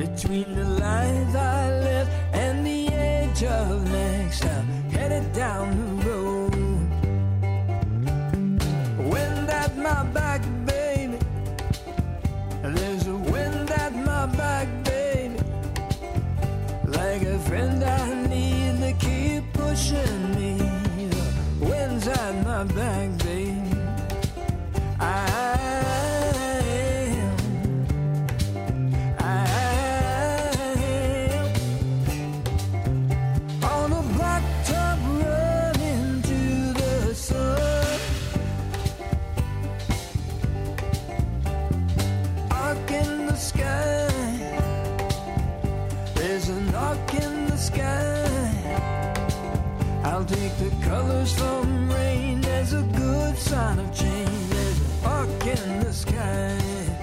Between the lines I left and the edge of next, I'm headed down the road. Wind at my back, baby. There's a wind at my back, baby. Like a friend I need to keep pushing me. The wind's at my back, baby. I'll take the colors from rain. There's a good sign of change. There's a arc in the sky,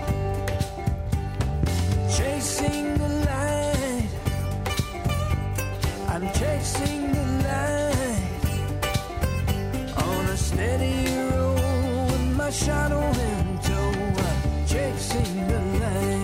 chasing the light. I'm chasing the light on a steady road with my shadow in tow. I'm chasing the light.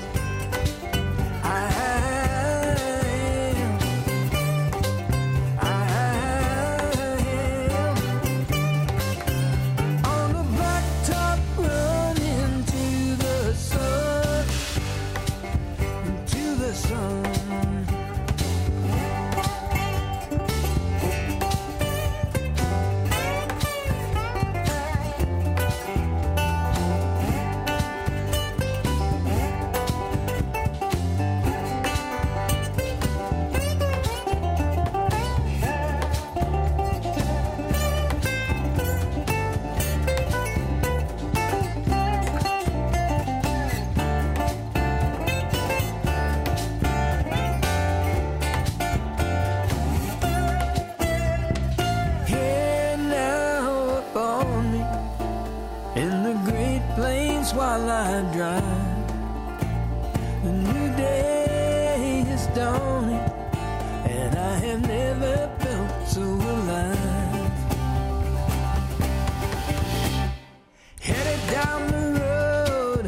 While I drive, a new day is dawning, and I have never felt so alive. Headed down the road,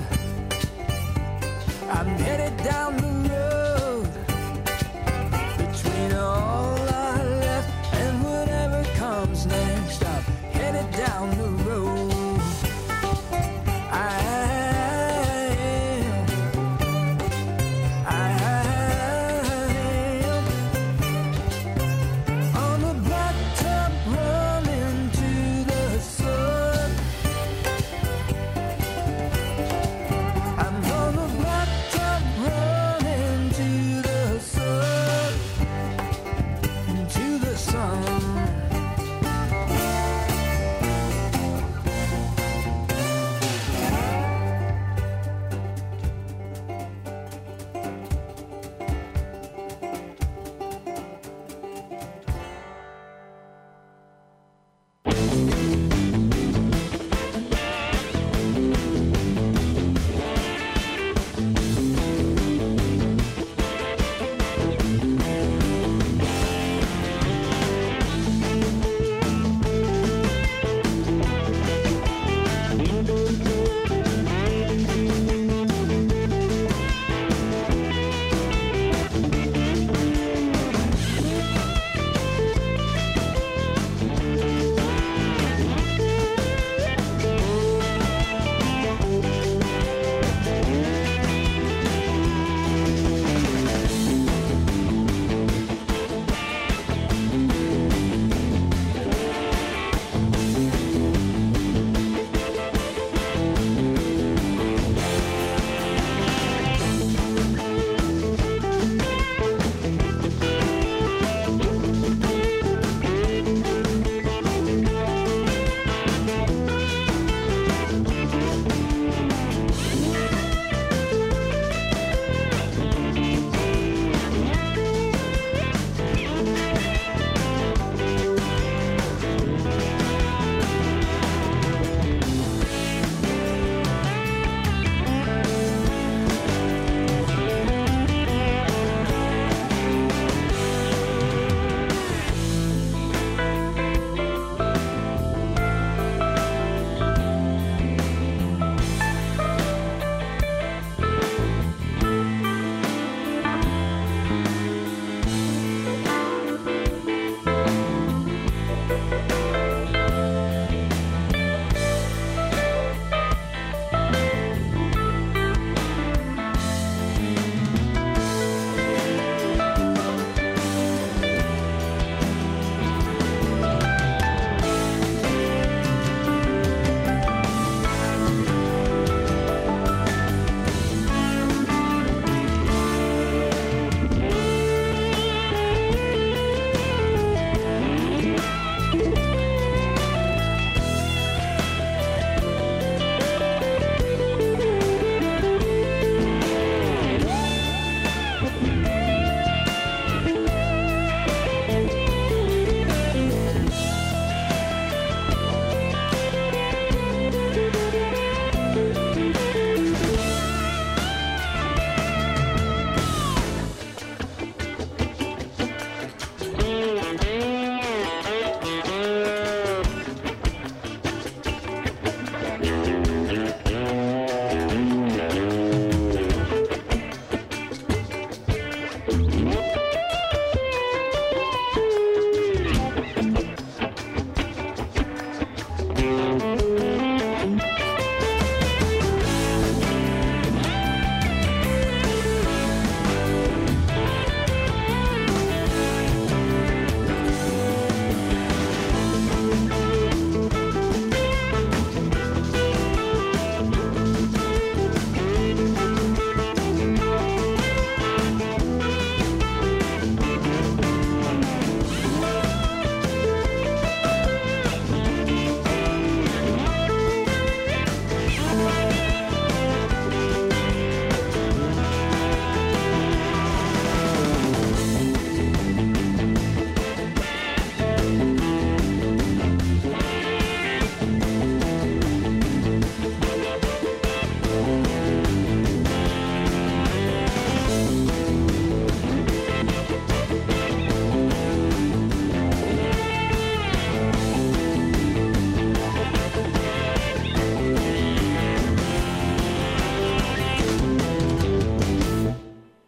I'm headed down the road. Between all I left and whatever comes next, I'm headed down the road.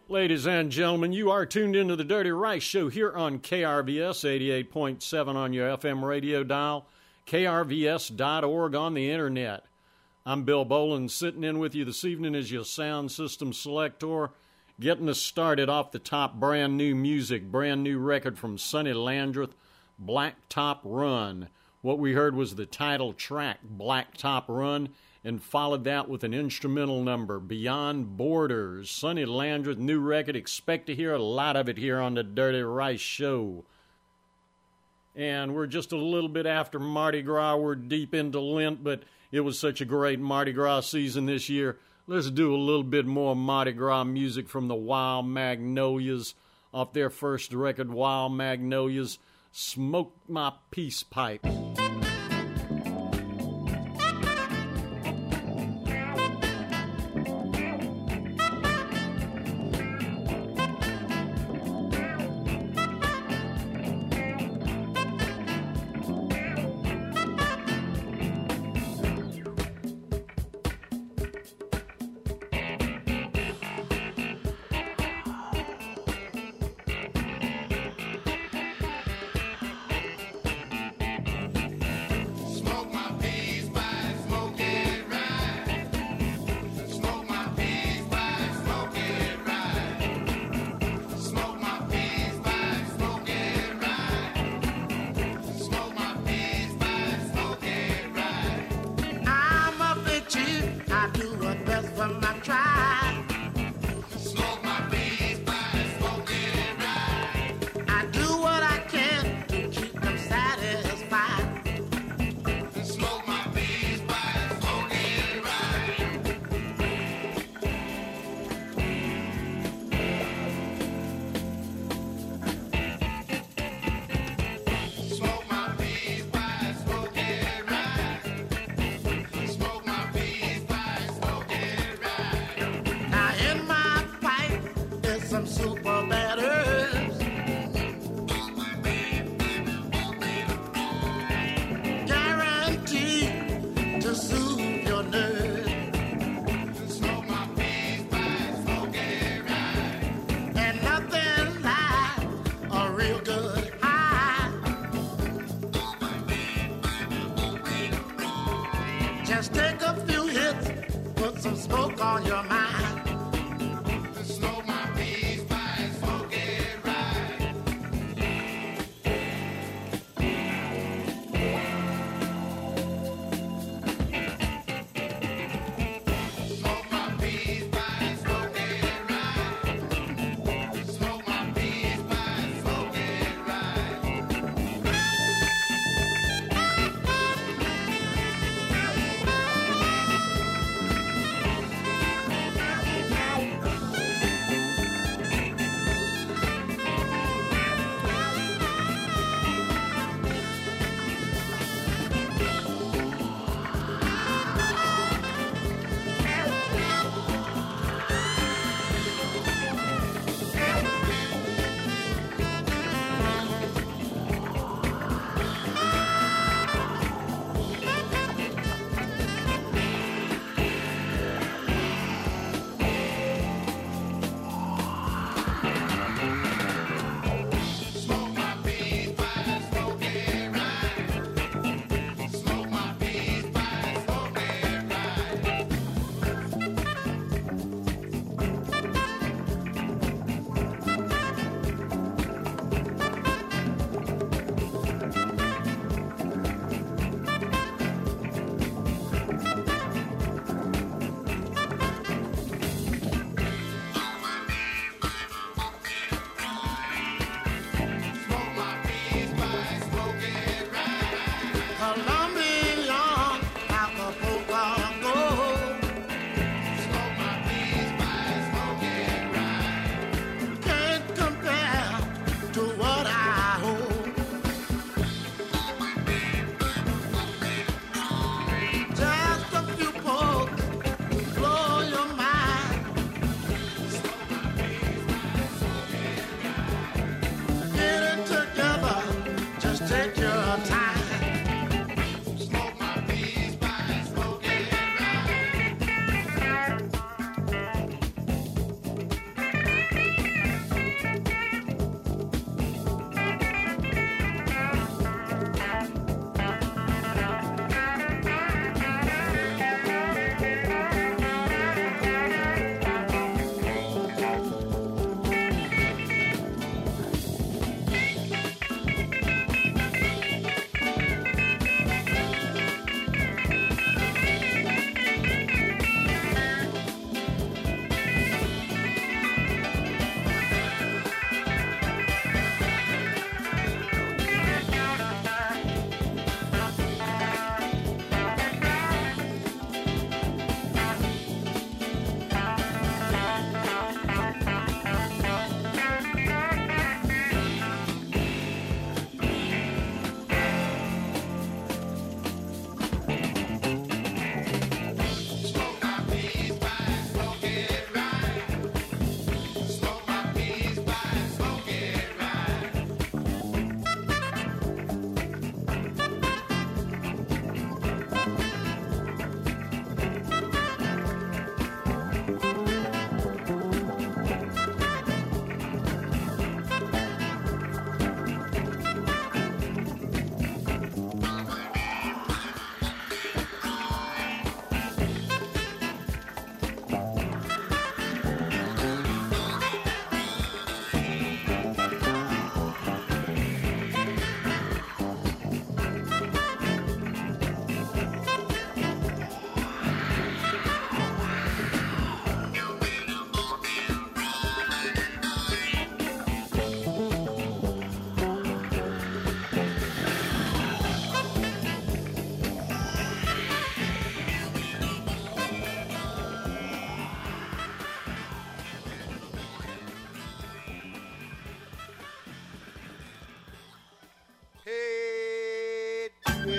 Ladies and gentlemen, you are tuned into the Dirty Rice Show here on KRVS 88.7 on your FM radio dial, krvs.org on the internet. I'm Bill Boland, sitting in with you this evening as your sound system selector, getting us started off the top. Brand new music, brand new record from Sonny Landreth, Blacktop Run. What we heard was the title track, Blacktop Run, and followed that with an instrumental number, Beyond Borders. Sonny Landreth, new record. Expect to hear a lot of it here on the Dirty Rice Show. And we're just a little bit after Mardi Gras. We're deep into Lent, but it was such a great Mardi Gras season this year. Let's do a little bit more Mardi Gras music from the Wild Magnolias off their first record, Wild Magnolias, Smoke My Peace Pipe.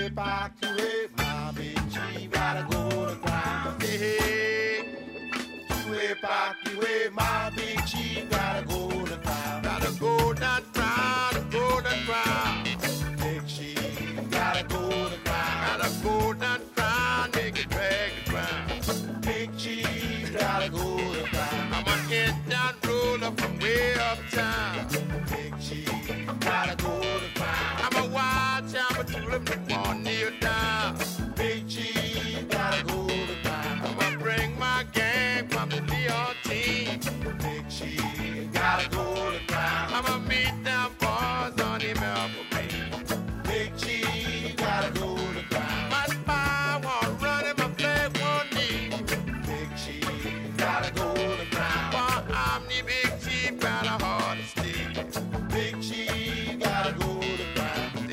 park away, my big Jeep gotta go to ground. Hey, two-way park away, my big Jeep gotta go to ground. Gotta go that ground, go that ground. Big Jeep gotta go to ground. Gotta go that ground, make it drag the ground. Big Jeep gotta go to ground. I'm a in-town roller from way uptown. Big Jeep gotta go to ground. I'm a wild child, but you live in one near down. Big G, gotta go to ground. I'ma bring my gang from the Leon team. Big G, gotta go to ground. I'ma meet them boys on the Melbourne. Big G, gotta go to ground. My spy won't run and my flag won't need. Big G, gotta go to ground. For I'm the Big G, got a heart of steel. Big G, gotta go to ground.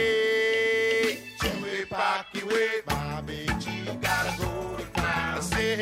Hey, two-way pocky way, my Big G, gotta go to ground. I say,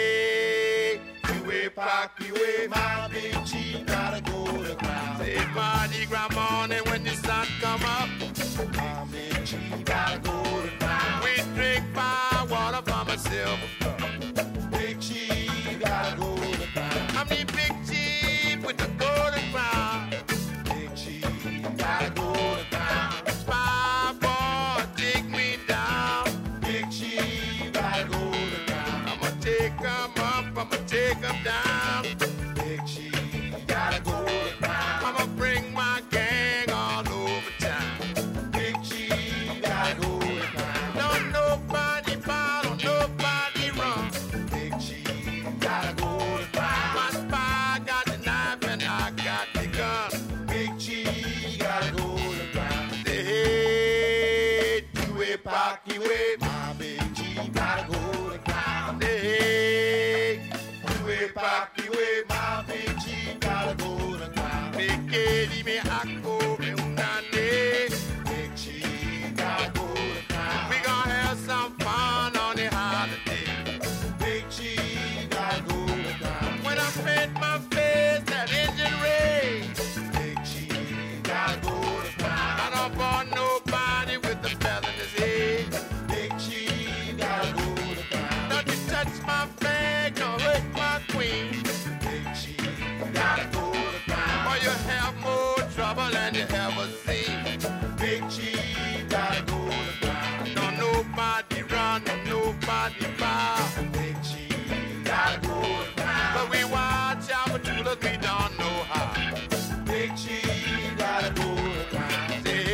hey, two-way pocky way, my Big G, gotta go to ground. Say, Mardi Gras morning when the sun come up, my Big G, gotta go to ground. We drink fire water from a silver cup. Big G, gotta go to ground. I'm the Big G with the golden crown. Big G, gotta go to ground. Spy boy, take me down. Big G, gotta go to ground. I'ma take 'em up, I'ma take 'em down. Big G, gotta go to ground. I'ma bring my gang all over town. Big G, gotta go to ground. Don't nobody bow, don't nobody run. Big G, gotta go to ground. My spy got the knife and I got the gun. Big G, gotta go to ground. Say, hey, two-way pocky way, my Big G, gotta go to ground. Say, hey, two-way pocky way, my Big G, gotta go to ground. Big Katie, me akko, me unane. Big G, gotta go to ground. We gon' have some fun on the holiday. Big G, gotta go to ground. When I paint my face, that engine race. Big G, gotta go to ground. I don't want nobody with a feather in his head. Big G, gotta go to ground. Don't you touch my flag, don't hurt my queen. Big G, gotta go to ground. Or you have more trouble than you ever seen. Big G, gotta go to ground. Don't nobody run, don't nobody bow. Big G, gotta go to ground. But we watch out for tools, we don't know how. Big G, gotta go to ground. Say,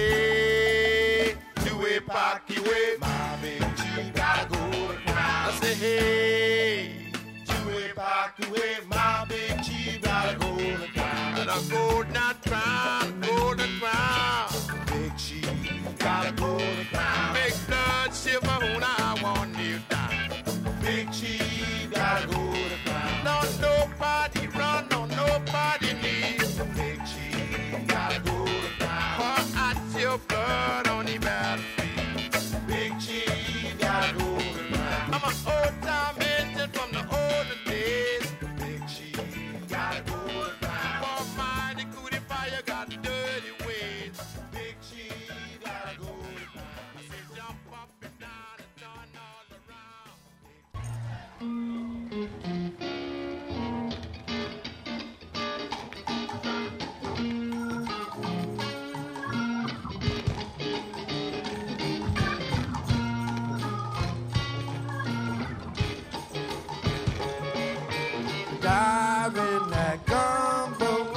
hey, two-way pocky way, my Big G, gotta go to ground. I say, hey, two-way pocky way, my Big G, gotta go to ground. And I go that ground, go to ground. Big G, gotta go to ground. Make blood shiver when I want you down. Big G, gotta go to ground. No nobody run, no nobody needs. Big G, gotta go to ground. Pour out your blood on the battlefield. Big G, gotta go to ground. I'm an old-time engine from the older days. Big G, gotta go to ground. For mighty cootie fire got dirty ways. Big G, gotta go to ground. I say jump up and down and turn all around. Dive in that gumbo.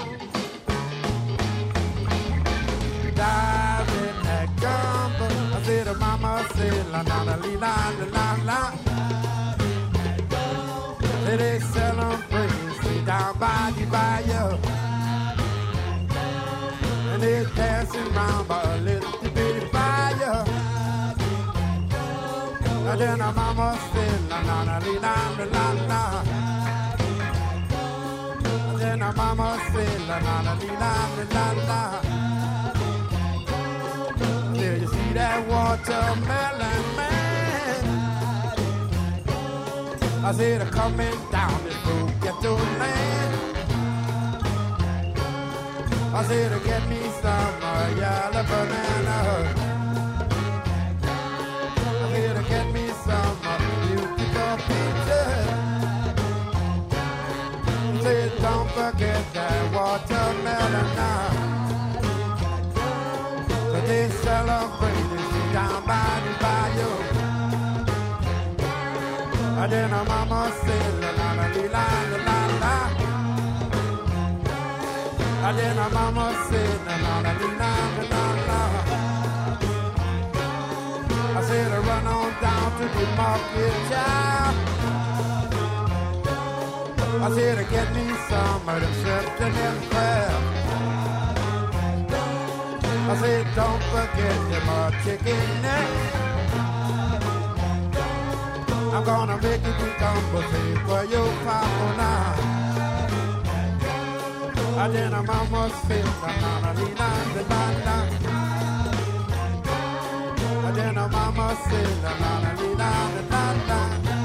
Dive in that gumbo. I said to mama, said la la la la la la. Say they sell 'em free, say down by the bayou. And they dancing round by a little bitty fire. And then a mama said la la la la la la. And a mama said la la la la la. There you see that watermelon man. I said a coming down this road ghetto land. I said to get me some yellow banana. watermelon now. But they celebrate it down by the bayou. And then her mama said, la la la la la la la. And then her mama said, la la la la la la. I said, run on down to the market, child. I said, get me some of them shrimp and them crabs. I said, don't forget them chicken necks. I'm gonna make you become buffet for your papa now. And then her mama said, na na na na na na. And then her mama said, na na na na na na.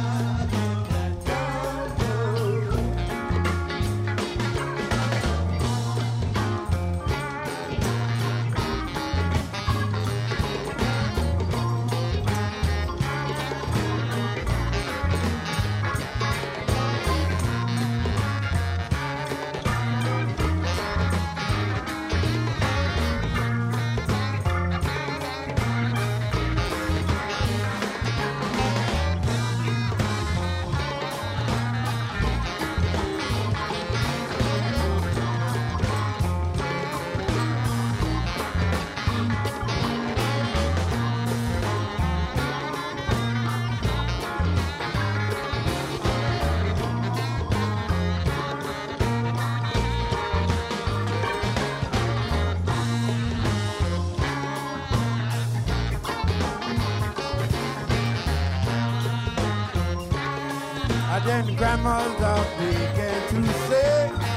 Then grandmother began to say,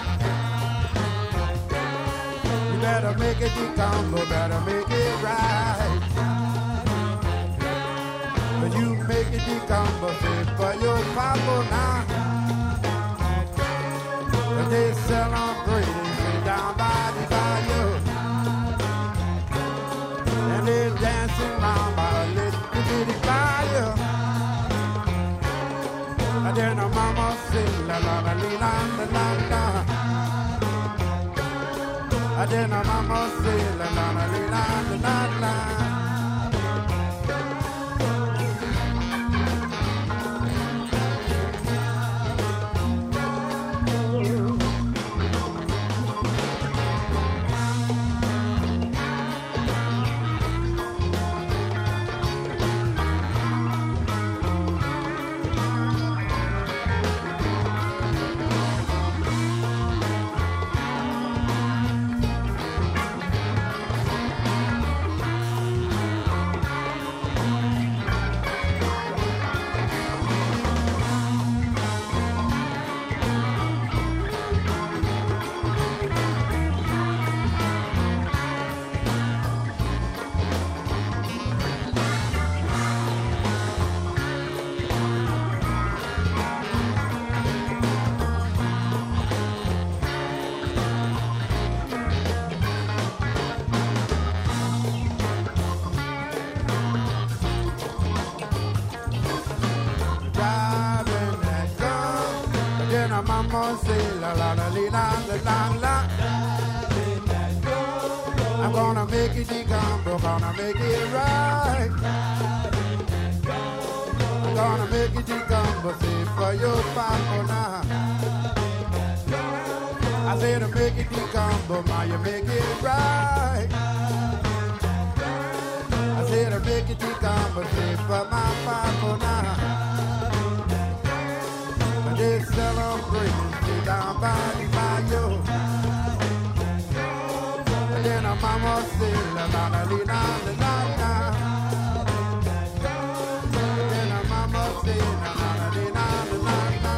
you better make it the combo, better make it right. But you make it the combo fit for your papa now. But they celebrating down by the bayou. And they dancing round by a little bitty fire. And then her mama sing la la la la la la la. And then her mama sing la la la la la la. Mama say la la la la la la la. I'm gonna make it the gumbo, gonna make it right. I'm gonna make it the gumbo, say for your papa now. I said to make it the gumbo, ma you make it right. I said to make it the gumbo, say for my papa now. They celebrate down by the bayou. And then her mama say la la la la la la la. And then her mama say la la la la la la.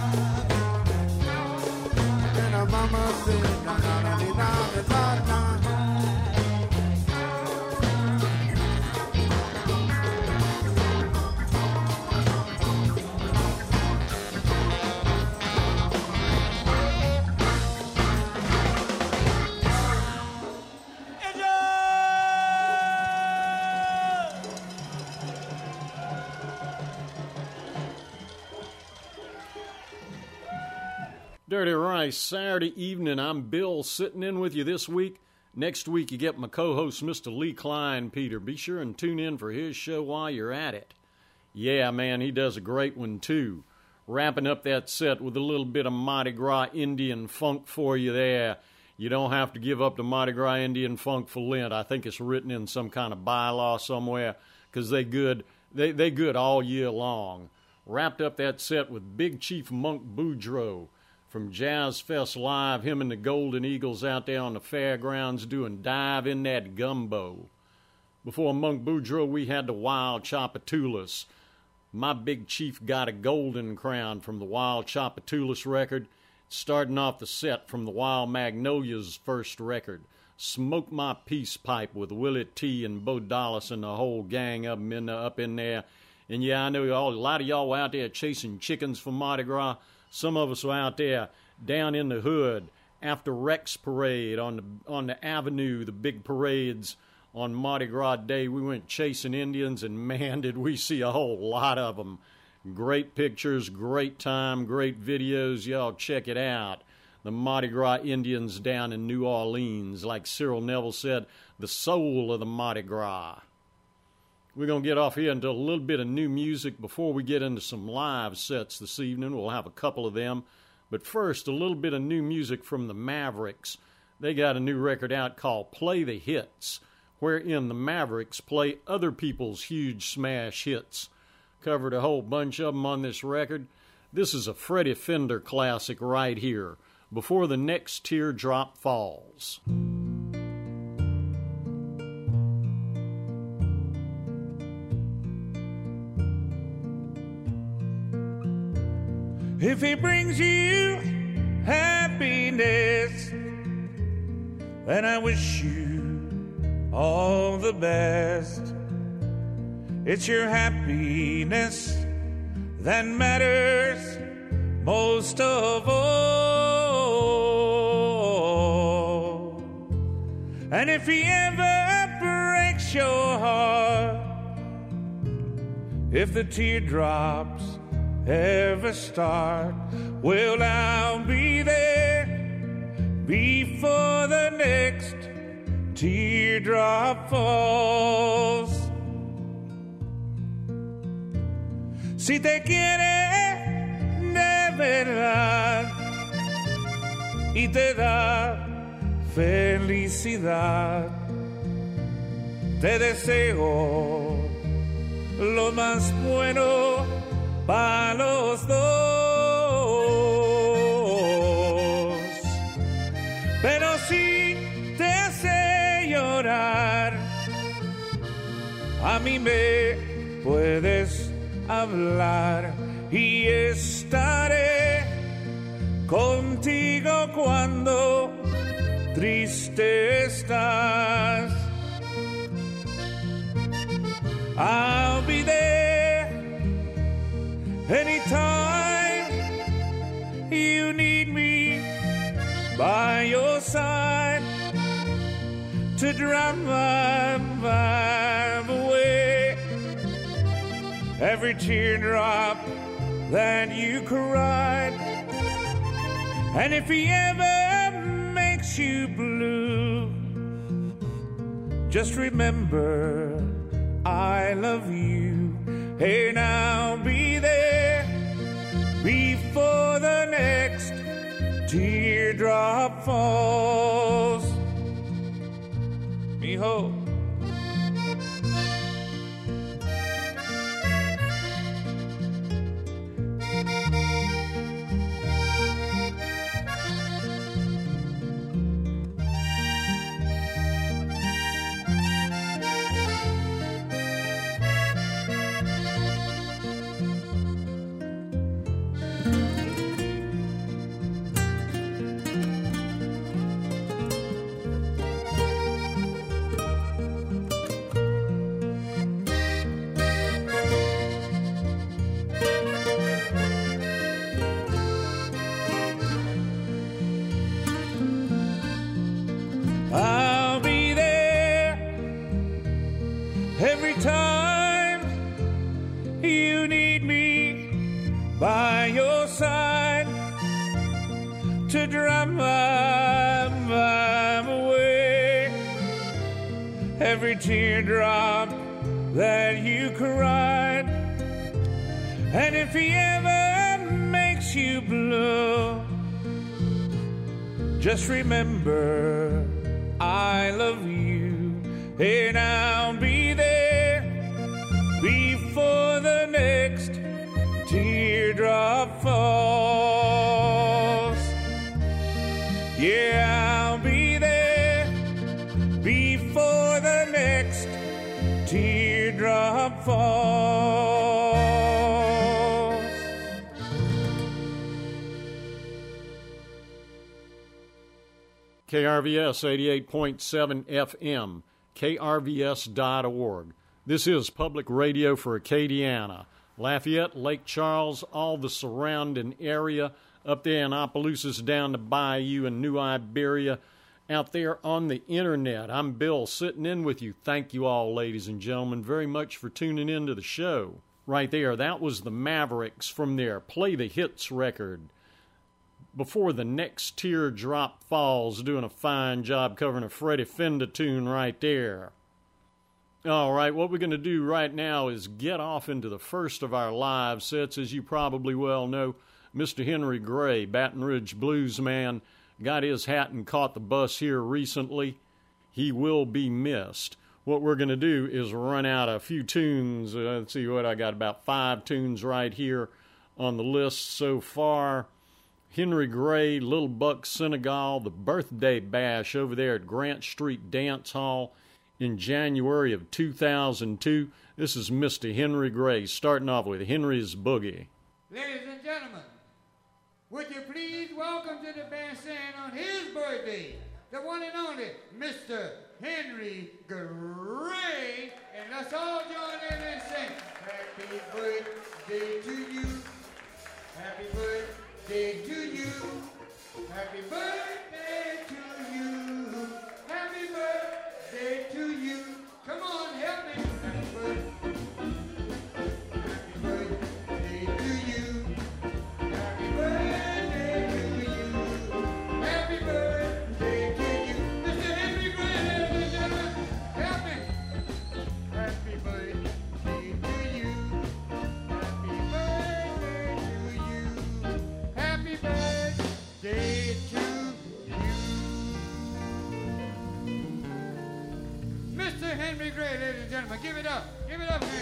And then her mama say la la la la la la. Dirty Rice Saturday evening. I'm Bill, sitting in with you this week. Next week, you get my co-host, Mr. Lee Klein, Peter. Be sure and tune in for his show while you're at it. Yeah, man, he does a great one, too. Wrapping up that set with a little bit of Mardi Gras Indian funk for you there. You don't have to give up the Mardi Gras Indian funk for Lent. I think it's written in some kind of bylaw somewhere, because they good all year long. Wrapped up that set with Big Chief Monk Boudreaux from Jazz Fest Live, him and the Golden Eagles out there on the fairgrounds doing Dive in That Gumbo. Before Monk Boudreaux, we had the Wild Chopatulas. My Big Chief Got a Golden Crown from the Wild Chopatulas record. Starting off the set from the Wild Magnolias' first record, Smoke My Peace Pipe with Willie T and Bo Dallas and the whole gang up in there. And yeah, I know a lot of y'all were out there chasing chickens for Mardi Gras. Some of us were out there down in the hood after Rex Parade on the avenue, the big parades on Mardi Gras Day. We went chasing Indians, and man, did we see a whole lot of them. Great pictures, great time, great videos. Y'all check it out. The Mardi Gras Indians down in New Orleans, like Cyril Neville said, the soul of the Mardi Gras. We're going to get off here into a little bit of new music before we get into some live sets this evening. We'll have a couple of them. But first, a little bit of new music from the Mavericks. They got a new record out called Play the Hits, wherein the Mavericks play other people's huge smash hits. Covered a whole bunch of them on this record. This is a Freddie Fender classic right here, Before the Next Teardrop Falls. If he brings you happiness, then I wish you all the best. It's your happiness that matters most of all. And if he ever breaks your heart, if the teardrops ever start, well, I'll be there before the next teardrop falls. Si te quiere de verdad y te da felicidad, te deseo lo más bueno para los dos. Pero si te hace llorar, a mí me puedes hablar y estaré contigo cuando triste estás. I'll be there anytime you need me by your side to drive my vibe away. Every teardrop that you cried. And if he ever makes you blue, just remember I love you. And I'll be there before the next teardrop falls. Mijo. every teardrop that you cried. And if he ever makes you blue, just remember I love you, and I'll be there before the next teardrop falls. Yeah, I'll be there before the next teardrop falls. KRVS 88.7 FM, krvs.org. This is public radio for Acadiana, Lafayette, Lake Charles, all the surrounding area, up there in Opelousas down to Bayou and New Iberia, out there on the internet. I'm Bill, sitting in with you. Thank you all, ladies and gentlemen, very much for tuning in to the show. Right there, that was the Mavericks from their Play the Hits record. Before the next teardrop falls, doing a fine job covering a Freddie Fender tune right there. All right, what we're going to do right now is get off into the first of our live sets. As you probably well know, Mr. Henry Gray, Baton Rouge blues man, got his hat and caught the bus here recently. He will be missed. What we're going to do is run out a few tunes. Let's see what I got, about 5 tunes right here on the list so far. Henry Gray, Little Buck Senegal, the birthday bash over there at Grant Street Dance Hall in January of 2002. This is Mr. Henry Gray, starting off with Henry's Boogie. Ladies and gentlemen, would you please welcome to the bandstand on his birthday, the one and only Mr. Henry Gray, and let's all join in and sing, happy birthday to you, happy birthday to you, happy birthday to you, happy birthday to you. Come on, help me. Happy birthday to you. Happy birthday to you. Happy birthday to you. Mr. Henry Gray, ladies and gentlemen, help me. Happy birthday to you. Happy birthday to you. Happy birthday to you. Mr. Henry Gray, ladies and gentlemen, give it up. Give it up, man.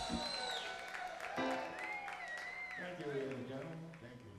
Thank you, ladies and gentlemen. Thank you.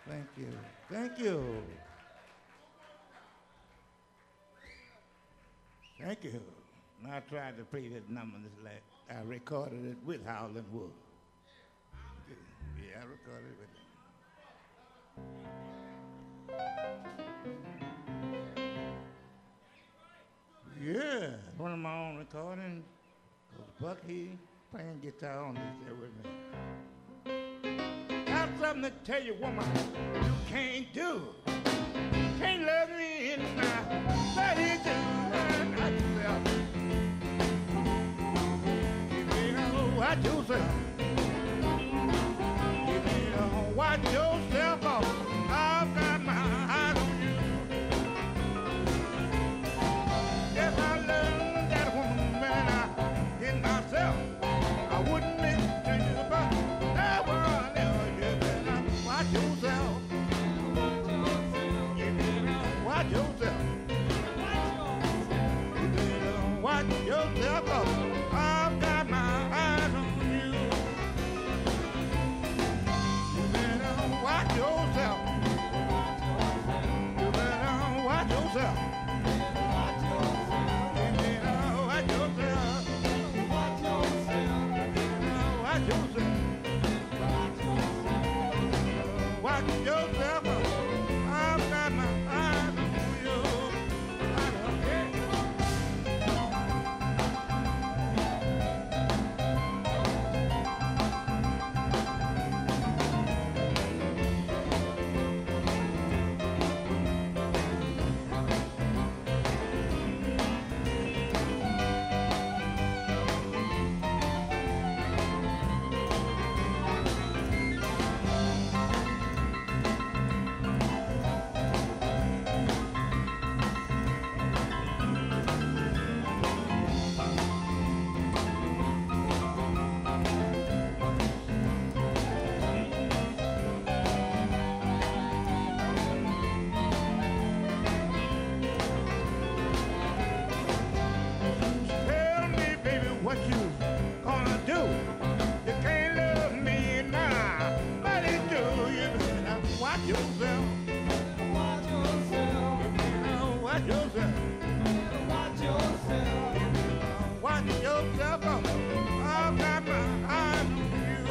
Thank you. Thank you. Thank you. And I tried to play this number this last. I recorded it with Howlin' Wolf. Yeah, I recorded it with him. Yeah, one of my own recordings. Because Buck, he playing guitar on this here with me. Got something to tell you, woman, you can't do. Can't love me in my 32 and not yourself. You better watch yourself. You better watch yourself off. I've got my eyes on you. If I loved that woman and I did myself, I wouldn't listen to you, but never, never, you better watch yourself. You better watch yourself. You better watch yourself up. I've got my eyes on you. You better watch yourself. You better watch yourself. You better watch yourself. Watch yourself. Watch yourself up. I've got my eyes on you. I don't care. Tell me, baby, what you gonna do? You can't love me now, but you do. You better watch yourself. Watch yourself. You better watch yourself. Watch yourself. Watch yourself up. I've got my eyes on you.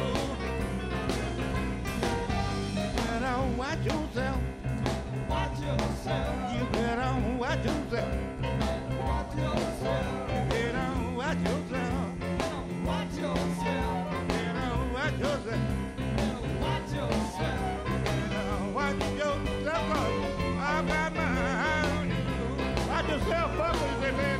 You better watch yourself. Watch yourself. You better watch yourself. Watch yourself. You better watch yourself. Watch yourself. You better watch yourself. Watch yourself. You better watch yourself. I've got my eye on you. Watch yourself up, baby.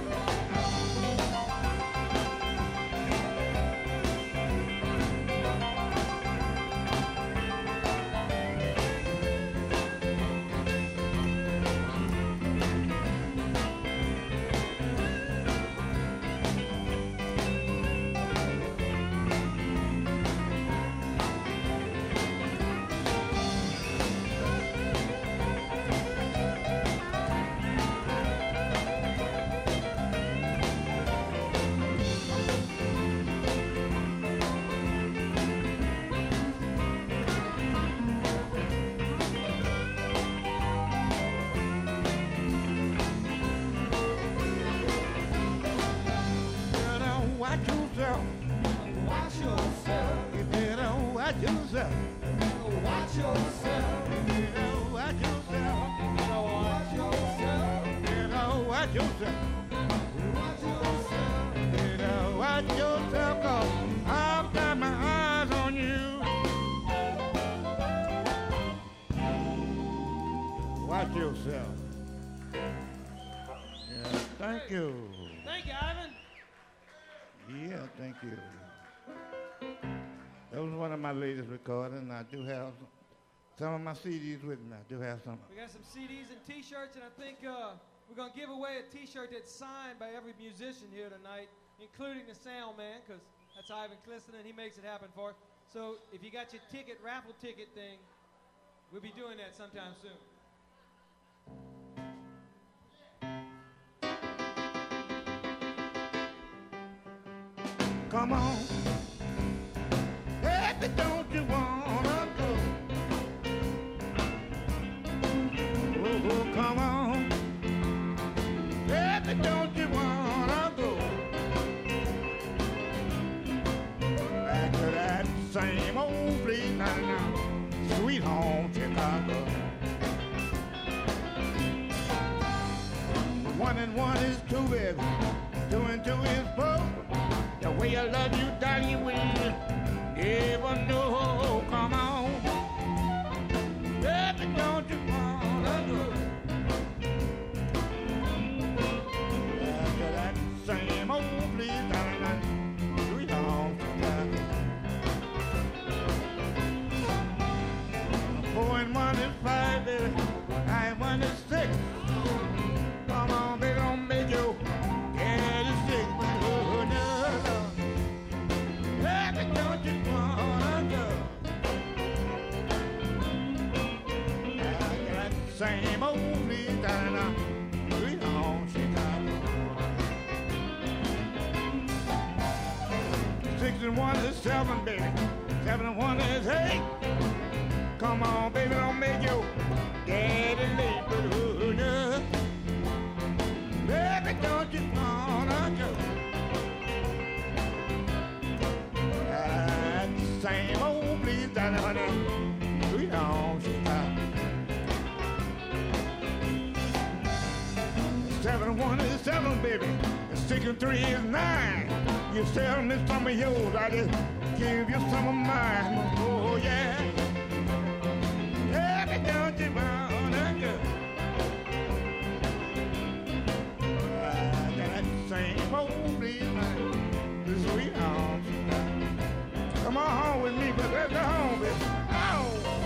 Watch yourself. Watch yourself. You better watch yourself. Watch yourself. You better watch yourself. Watch yourself. You better watch yourself. Watch yourself. You better watch yourself, 'cause I've got my eyes on you. Watch yourself. Yeah, thank you. Thank you, Ivan. Yeah, thank you. That was one of my latest recordings. I do have some of my CDs with me. I do have some. We got some CDs and T-shirts, and I think we're going to give away a T-shirt that's signed by every musician here tonight, including the sound man, because that's Ivan Cliston, and he makes it happen for us. So if you got your ticket, raffle ticket thing, we'll be doing that sometime soon. Come on, baby, don't you wanna go? one is two, baby. Two and two is four. The way I love you, darling, you will never know. Come on. Baby, don't you wanna go? After that same old please, darling, sweet home. 4 and 1 is 5, baby. 5 and 1 is 6. Come on, baby, don't make you get it sick. Oh, no. Baby, don't you wanna go? I got the same old please, darling, sweet home Chicago. 6 and 1 is 7, baby. 7 and 1 is 8. Come on, baby, don't make you get it late, but oh, no. Baby, don't you wanna go? The same old please, darling, honey, sweet home Chicago. 7 and 1 is 7, baby. 6 and 3 is 9. You sell me some of yours, I just give you some of mine. Oh, yeah. Baby, don't you wanna go? That same old please, the sweet home. Come on home with me, but let's go home, baby. Oh.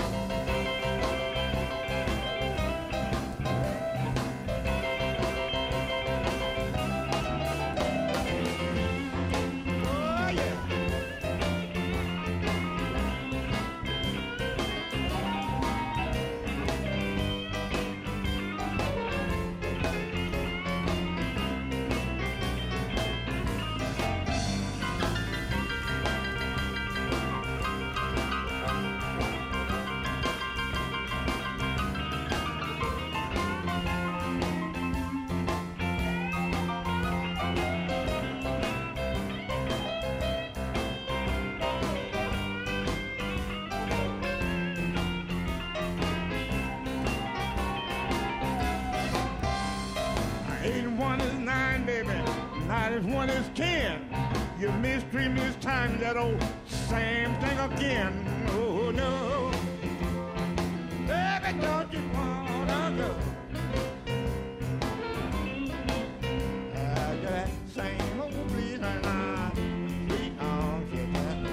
One is 10. You mistreat me this time, that old same thing again. Oh no, baby, don't you wanna go? I got that same old bleed and sweet on Chicago.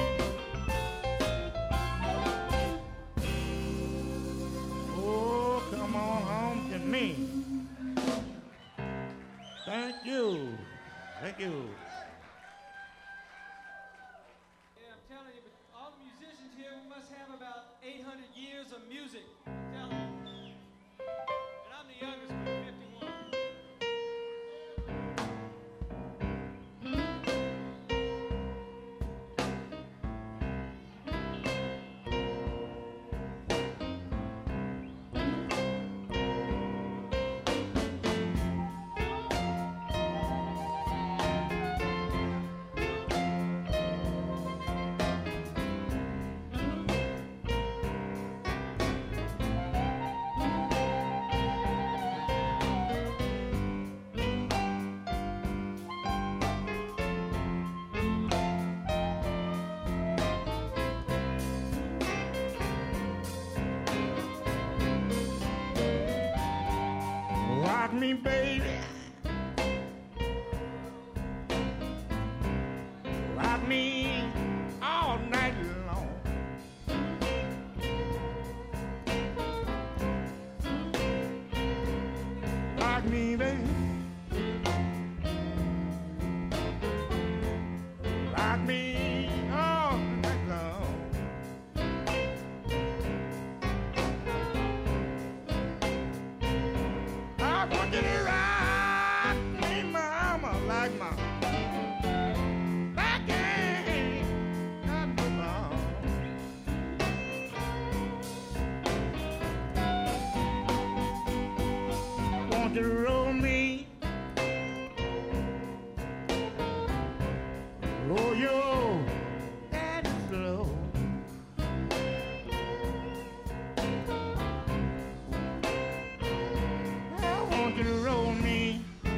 Oh, come on home to me. Thank you. Thank you. Yeah, I'm telling you, but all the musicians here, we must have about 800 years of music. I'm telling you. And I'm the youngest one, 51. Rock me, baby. Rock me all night long. Rock me, baby. Rock me all night long. I want you to rock me, mama, like my back ain't not long. Want you to roll me, roll your daddy slow. I want you to roll me.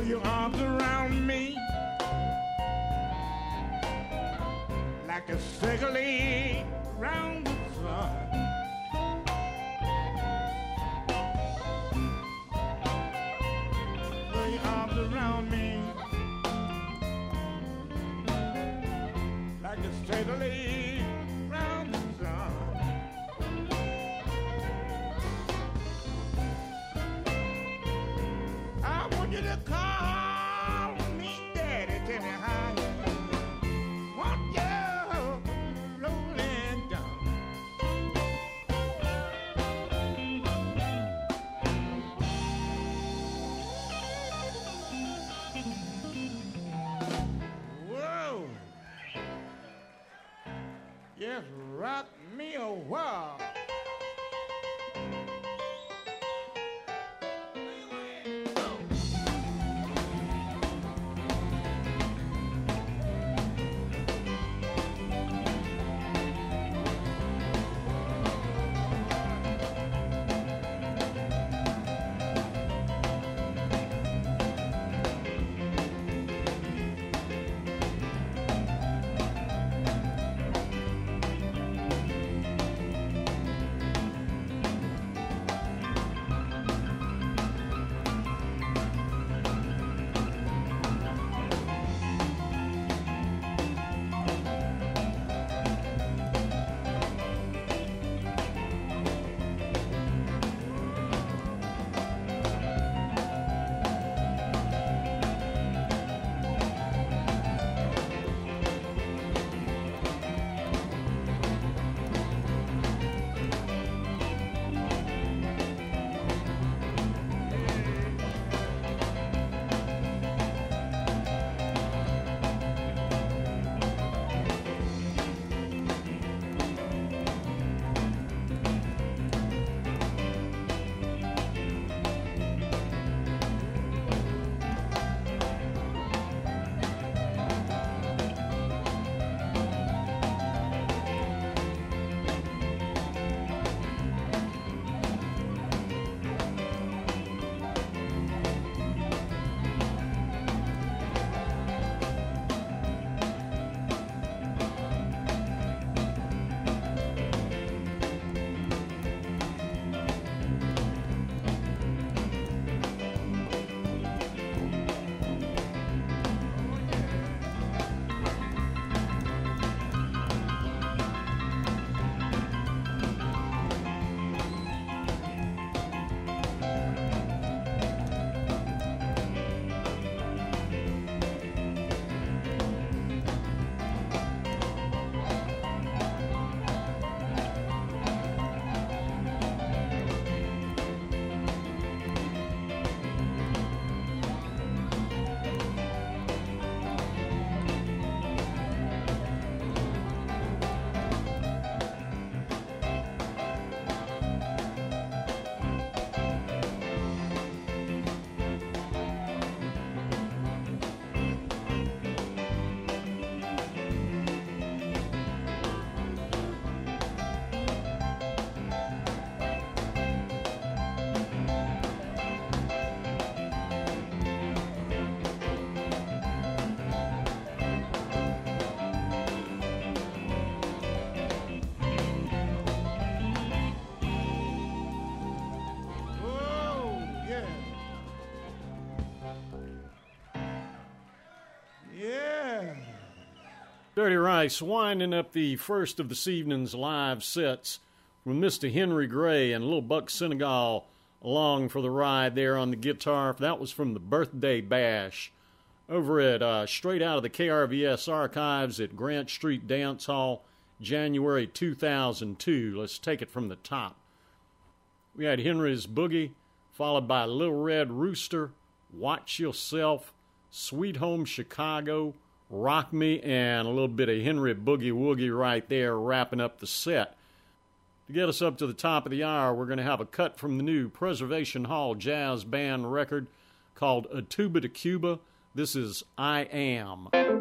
your arms around me like a cigarette round the sun. Put your arms around me like a cigarette round the sun. I want you to call me daddy, tell me how you want you rolling down. Whoa. Yes, rock me a while. Dirty Rice winding up the first of this evening's live sets from Mr. Henry Gray and Little Buck Senegal along for the ride there on the guitar. That was from the Birthday Bash over at straight out of the KRVS archives at Grant Street Dance Hall, January 2002. Let's take it from the top. We had Henry's Boogie, followed by Little Red Rooster, Watch Yourself, Sweet Home Chicago, Rock Me, and a little bit of Henry Boogie Woogie right there wrapping up the set. To get us up to the top of the hour, we're going to have a cut from the new Preservation Hall Jazz Band record called A Tuba to Cuba. This is I Am.